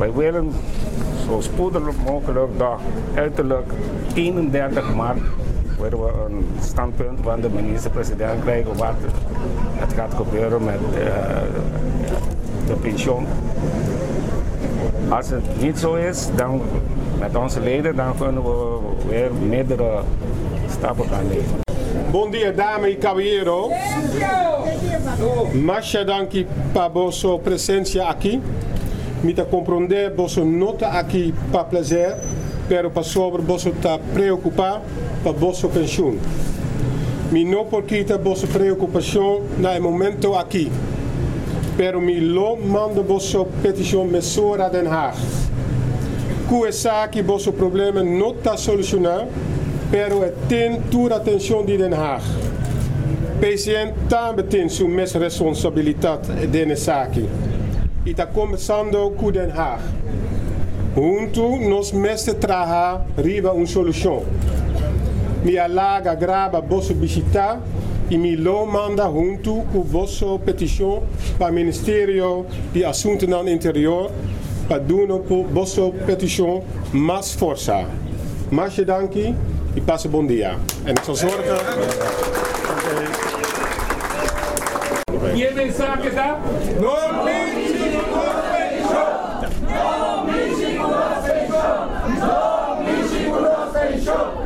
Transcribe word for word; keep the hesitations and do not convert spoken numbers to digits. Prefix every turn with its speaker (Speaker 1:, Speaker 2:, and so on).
Speaker 1: Wij willen zo spoedig mogelijk dat uiterlijk eenendertig maart willen we een standpunt van de minister-president krijgen wat het gaat gebeuren met uh, de pensioen. Als het niet zo is, dan met onze leden, dan kunnen we weer meerdere stappen gaan nemen.
Speaker 2: Bom dia, dame e caballero. Masha danki pa bosso presencia aqui. Mita compreender bosso nota aqui pa placer, pero pa sobre bosso ta preocupar pa bosso pensioen. Mi no por quita bosso preocupação na momento aqui. Pero mi lo mando bosso petition mesora Den Haag. Kuesa que bosso problema não tá solucionar, pero é tem toda atenção de Den Haag. P C N também tem sua mesma responsabilidade de nessa aqui. E está começando com Den Haag. Junto nós mestre trabalhar riba uma solução. Mi alaga grava bosso visitar e me lo manda junto com bosso petição para o Ministério de Assuntos no Interior para doen op bosso petição mais força. Mais dankie e passe bom dia. En ik zal zorgen.
Speaker 3: Wie heeft zaken daar?